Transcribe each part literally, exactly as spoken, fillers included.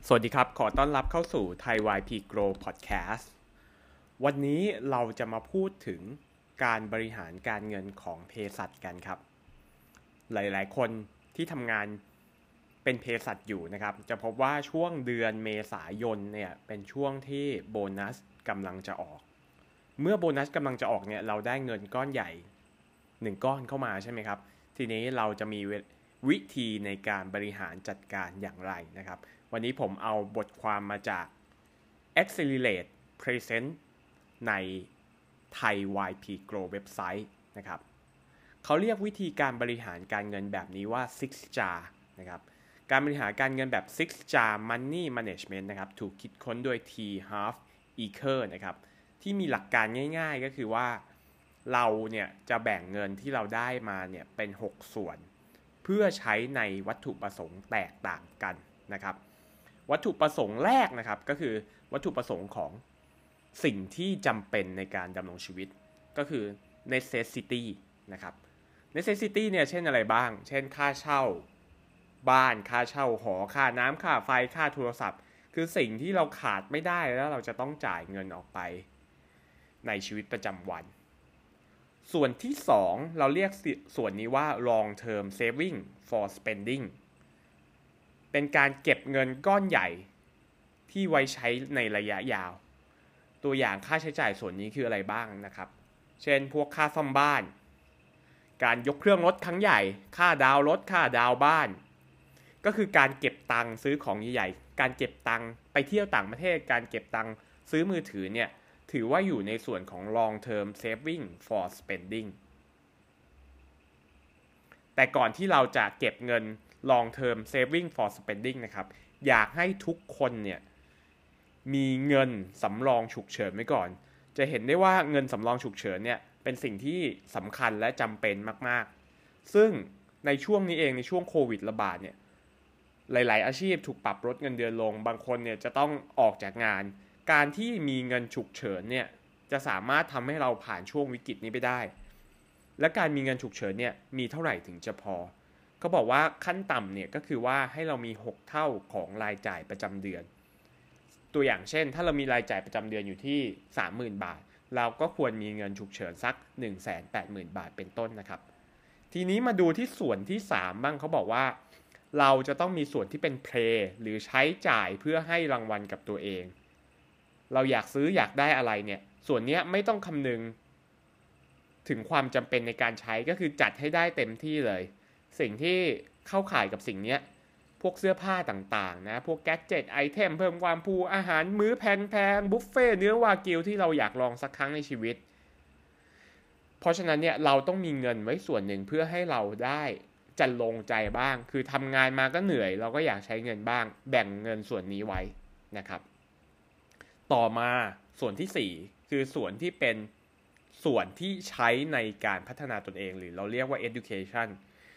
สวัสดีครับขอต้อนรับเข้าสู่ Thai วาย พี Grow Podcast วันนี้เราจะมาพูดถึงการบริหารการเงินของเภสัชกันครับหลายๆคนที่ทำงานเป็นเภสัชอยู่นะครับจะพบว่าช่วงเดือนเมษายนเนี่ยเป็นช่วงที่โบนัสกำลังจะออกเมื่อโบนัสกำลังจะออกเนี่ยเราได้เงินก้อนใหญ่หนึ่งก้อนเข้ามาใช่ไหมครับทีนี้เราจะมีวิธีในการบริหารจัดการอย่างไรนะครับวันนี้ผมเอาบทความมาจาก Accelerate Present ใน Thai วาย พี Grow เว็บไซต์นะครับเขาเรียกวิธีการบริหารการเงินแบบนี้ว่า ซิกซ์ จาร์ นะครับการบริหารการเงินแบบ ซิกซ์ จาร์ Money Management นะครับถูกคิดค้นโดย T. Harv Eker นะครับที่มีหลักการง่ายๆก็คือว่าเราเนี่ยจะแบ่งเงินที่เราได้มาเนี่ยเป็นหกส่วนเพื่อใช้ในวัตถุประสงค์แตกต่างกันนะครับวัตถุประสงค์แรกนะครับก็คือวัตถุประสงค์ของสิ่งที่จำเป็นในการดำรงชีวิตก็คือ necessity นะครับ necessity เนี่ยเช่นอะไรบ้างเช่นค่าเช่าบ้านค่าเช่าหอค่าน้ำค่าไฟค่าโทรศัพท์คือสิ่งที่เราขาดไม่ได้แล้วเราจะต้องจ่ายเงินออกไปในชีวิตประจำวันส่วนที่สองเราเรียกส่วนนี้ว่า long term saving for spending เป็นการเก็บเงินก้อนใหญ่ที่ไว้ใช้ในระยะยาวตัวอย่างค่าใช้จ่ายส่วนนี้คืออะไรบ้างนะครับเช่นพวกค่าซ่อมบ้านการยกเครื่องรถครั้งใหญ่ค่าดาวรถค่าดาวบ้านก็คือการเก็บตังค์ซื้อของใหญ่ๆการเก็บตังค์ไปเที่ยวต่างประเทศการเก็บตังค์ซื้อมือถือเนี่ยถือว่าอยู่ในส่วนของ long term saving for spending แต่ก่อนที่เราจะเก็บเงิน long term saving for spending นะครับอยากให้ทุกคนเนี่ยมีเงินสำรองฉุกเฉินไว้ก่อนจะเห็นได้ว่าเงินสำรองฉุกเฉินเนี่ยเป็นสิ่งที่สำคัญและจำเป็นมากๆซึ่งในช่วงนี้เองในช่วงโควิดระบาดเนี่ยหลายๆอาชีพถูกปรับลดเงินเดือนลงบางคนเนี่ยจะต้องออกจากงานการที่มีเงินฉุกเฉินเนี่ยจะสามารถทำให้เราผ่านช่วงวิกฤตนี้ไปได้และการมีเงินฉุกเฉินเนี่ยมีเท่าไหร่ถึงจะพอเขาบอกว่าขั้นต่ำเนี่ยก็คือว่าให้เรามีหกเท่าของรายจ่ายประจำเดือนตัวอย่างเช่นถ้าเรามีรายจ่ายประจำเดือนอยู่ที่ สามหมื่น บาทเราก็ควรมีเงินฉุกเฉินสัก หนึ่งแสนแปดหมื่น บาทเป็นต้นนะครับทีนี้มาดูที่ส่วนที่สามบ้างเขาบอกว่าเราจะต้องมีส่วนที่เป็นเพลย์หรือใช้จ่ายเพื่อให้รางวัลกับตัวเองเราอยากซื้ออยากได้อะไรเนี่ยส่วนนี้ไม่ต้องคำนึงถึงความจำเป็นในการใช้ก็คือจัดให้ได้เต็มที่เลยสิ่งที่เข้าข่ายกับสิ่งนี้พวกเสื้อผ้าต่างๆนะพวกแกดเจ็ตไอเทมเพิ่มความพูอาหารมื้อแพงๆบุฟเฟ่เนื้อวากิวที่เราอยากลองสักครั้งในชีวิตเพราะฉะนั้นเนี่ยเราต้องมีเงินไว้ส่วนหนึ่งเพื่อให้เราได้จะลงใจบ้างคือทำงานมาก็เหนื่อยเราก็อยากใช้เงินบ้างแบ่งเงินส่วนนี้ไว้นะครับต่อมาส่วนที่สี่คือส่วนที่เป็นส่วนที่ใช้ในการพัฒนาตนเองหรือเราเรียกว่า education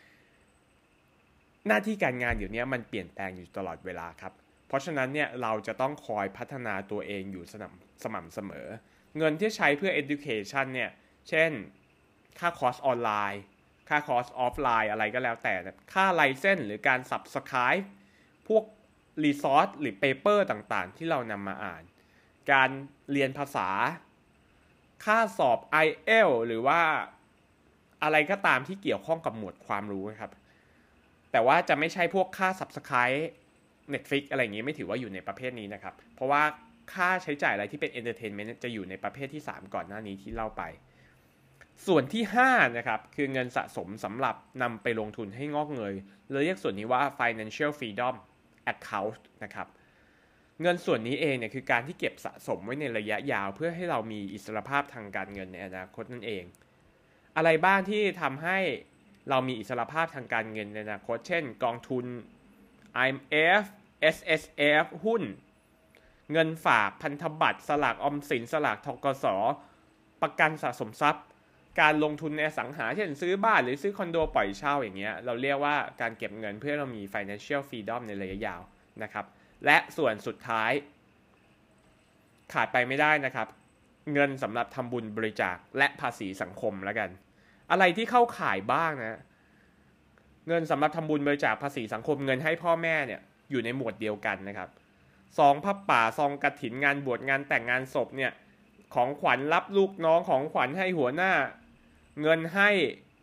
หน้าที่การงานเดี๋ยวนี้มันเปลี่ยนแปลงอยู่ตลอดเวลาครับเพราะฉะนั้นเนี่ยเราจะต้องคอยพัฒนาตัวเองอยู่สม่ำสม่ำเสมอเงินที่ใช้เพื่อ education เนี่ยเช่นค่าคอร์สออนไลน์ค่าคอร์สออฟไลน์อะไรก็แล้วแต่ค่าไลเซนส์หรือการ Subscribe พวก resource หรือ paper ต่างๆที่เรานำมาอ่านการเรียนภาษาค่าสอบ ไอ เอล หรือว่าอะไรก็ตามที่เกี่ยวข้องกับหมวดความรู้ครับแต่ว่าจะไม่ใช่พวกค่า Subscribe Netflix อะไรอย่างนี้ไม่ถือว่าอยู่ในประเภทนี้นะครับเพราะว่าค่าใช้จ่ายอะไรที่เป็น Entertainment จะอยู่ในประเภทที่สามก่อนหน้านี้ที่เล่าไปส่วนที่ห้านะครับคือเงินสะสมสำหรับนำไปลงทุนให้งอกเงยเราเรียกส่วนนี้ว่า Financial Freedom Account นะครับเงินส่วนนี้เองเนี่ยคือการที่เก็บสะสมไว้ในระยะยาวเพื่อให้เรามีอิสรภาพทางการเงินในอนาคตนั่นเองอะไรบ้างที่ทำให้เรามีอิสรภาพทางการเงินในอนาคตเช่นกองทุน ไอ เอ็ม เอฟ เอส เอส เอฟ หุ้นเงินฝากพันธบัตรสลากออมสินสลากธกส.ประกันสะสมทรัพย์การลงทุนในอสังหาเช่นซื้อบ้านหรือซื้อคอนโดปล่อยเช่าอย่างเงี้ยเราเรียกว่าการเก็บเงินเพื่อเรามี financial freedom ในระยะยาวนะครับและส่วนสุดท้ายขาดไปไม่ได้นะครับเงินสำหรับทำบุญบริจาคและภาษีสังคมแล้วกันอะไรที่เข้าข่ายบ้างนะเงินสำหรับทำบุญบริจาคภาษีสังคมเงินให้พ่อแม่เนี่ยอยู่ในหมวดเดียวกันนะครับซองผ้าป่าซองกฐินงานบวชงานแต่งงานศพเนี่ยของขวัญรับลูกน้องของขวัญให้หัวหน้าเงินให้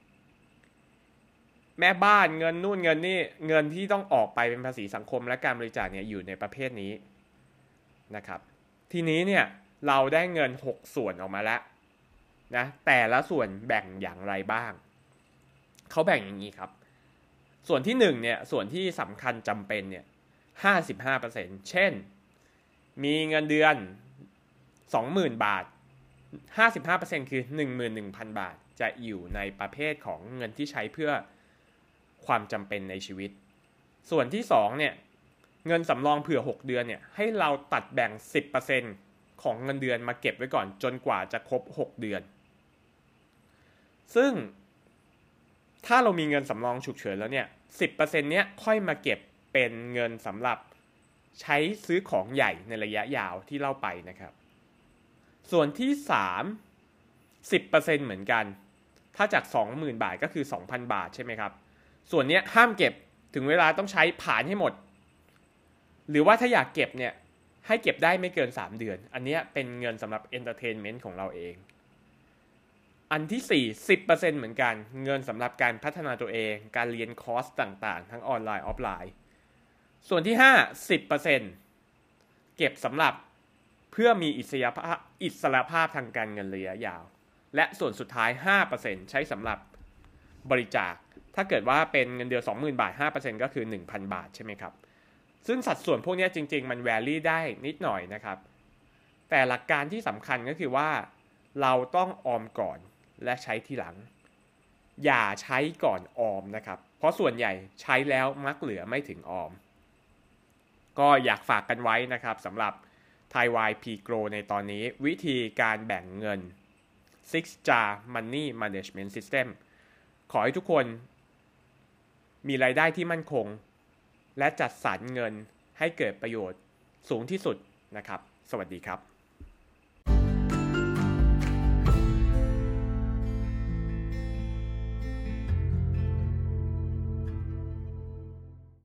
แม่บ้านเงินนู่นเงินนี่เงินที่ต้องออกไปเป็นภาษีสังคมและการบริจาคเนี่ยอยู่ในประเภทนี้นะครับทีนี้เนี่ยเราได้เงินหกส่วนออกมาแล้วนะแต่ละส่วนแบ่งอย่างไรบ้างเขาแบ่งอย่างนี้ครับส่วนที่หนึ่งเนี่ยส่วนที่สำคัญจำเป็นเนี่ย ห้าสิบห้าเปอร์เซ็นต์ เช่นมีเงินเดือน สองหมื่น บาท ห้าสิบห้าเปอร์เซ็นต์ คือ หนึ่งหมื่นหนึ่งพัน บาทจะอยู่ในประเภทของเงินที่ใช้เพื่อความจำเป็นในชีวิตส่วนที่สองเนี่ยเงินสำรองเผื่อหกเดือนเนี่ยให้เราตัดแบ่ง สิบเปอร์เซ็นต์ ของเงินเดือนมาเก็บไว้ก่อนจนกว่าจะครบหกเดือนซึ่งถ้าเรามีเงินสำรองฉุกเฉินแล้วเนี่ย สิบเปอร์เซ็นต์ เนี้ยค่อยมาเก็บเป็นเงินสำหรับใช้ซื้อของใหญ่ในระยะยาวที่เล่าไปนะครับส่วนที่สาม สิบเปอร์เซ็นต์ เหมือนกันถ้าจาก สองหมื่น บาทก็คือ สองพัน บาทใช่ไหมครับส่วนนี้ห้ามเก็บถึงเวลาต้องใช้ผ่านให้หมดหรือว่าถ้าอยากเก็บเนี่ยให้เก็บได้ไม่เกินสามเดือนอันนี้เป็นเงินสำหรับเอนเตอร์เทนเมนต์ของเราเองอันที่สี่ สิบเปอร์เซ็นต์ เหมือนกันเงินสำหรับการพัฒนาตัวเองการเรียนคอร์สต่างๆทั้งออนไลน์ออฟไลน์ส่วนที่ห้า สิบเปอร์เซ็นต์ เก็บสำหรับเพื่อมีอิสระภาพอิสระภาพทางการเงินระยะยาวและส่วนสุดท้าย ห้าเปอร์เซ็นต์ ใช้สำหรับบริจาคถ้าเกิดว่าเป็นเงินเดือน สองหมื่น บาท ห้าเปอร์เซ็นต์ ก็คือ หนึ่งพัน บาทใช่ไหมครับซึ่งสัดส่วนพวกนี้จริงๆมันแวรี่ได้นิดหน่อยนะครับแต่หลักการที่สำคัญก็คือว่าเราต้องออมก่อนและใช้ทีหลังอย่าใช้ก่อนออมนะครับเพราะส่วนใหญ่ใช้แล้วมักเหลือไม่ถึงออมก็อยากฝากกันไว้นะครับสำหรับ Thai วาย พี Grow ในตอนนี้วิธีการแบ่งเงิน Six Jar Money Management System ขอให้ทุกคนมีรายได้ที่มั่นคงและจัดสรรเงินให้เกิดประโยชน์สูงที่สุดนะครับสวัสดีครับ